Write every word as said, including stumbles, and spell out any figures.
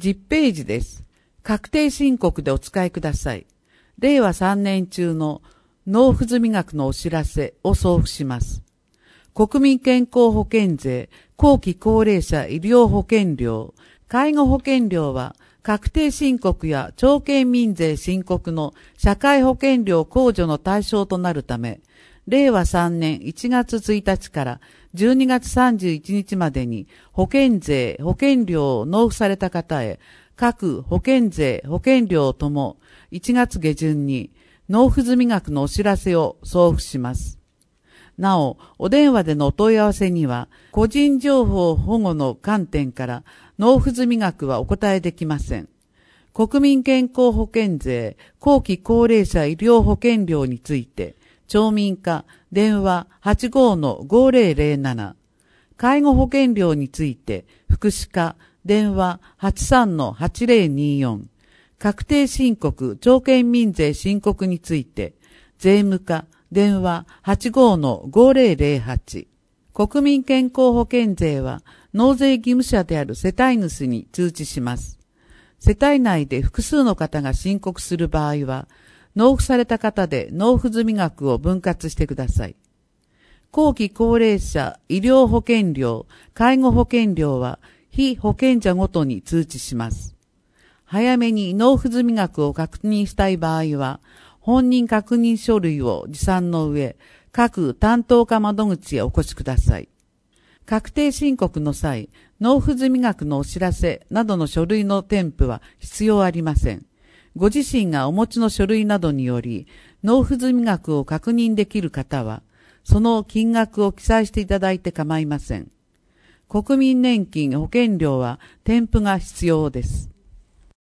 じゅうページです。確定申告でお使いください。れいわさんねん中の納付済額のお知らせを送付します。国民健康保険税、後期高齢者医療保険料、介護保険料は確定申告や徴収民税申告の社会保険料控除の対象となるため、れいわさんねんいちがつついたちからじゅうにがつさんじゅういちにちまでに保険税、保険料を納付された方へ、各保険税、保険料ともいちがつげじゅんに納付済額のお知らせを送付します。なお、お電話でのお問い合わせには、個人情報保護の観点から納付済額はお答えできません。国民健康保険税、後期高齢者医療保険料について、町民課電話 はちごーのごーぜろぜろなな、介護保険料について福祉課電話 はちさんのはちぜろによん、確定申告徴収民税申告について税務課電話 はちごーのごーぜろぜろはち、国民健康保険税は納税義務者である世帯主に通知します。世帯内で複数の方が申告する場合は、納付された方で納付済額を分割してください。後期高齢者医療保険料、介護保険料は被保険者ごとに通知します。早めに納付済額を確認したい場合は、本人確認書類を持参の上、各担当課窓口へお越しください。確定申告の際、納付済額のお知らせなどの書類の添付は必要ありません。ご自身がお持ちの書類などにより、納付済額を確認できる方は、その金額を記載していただいて構いません。国民年金保険料は添付が必要です。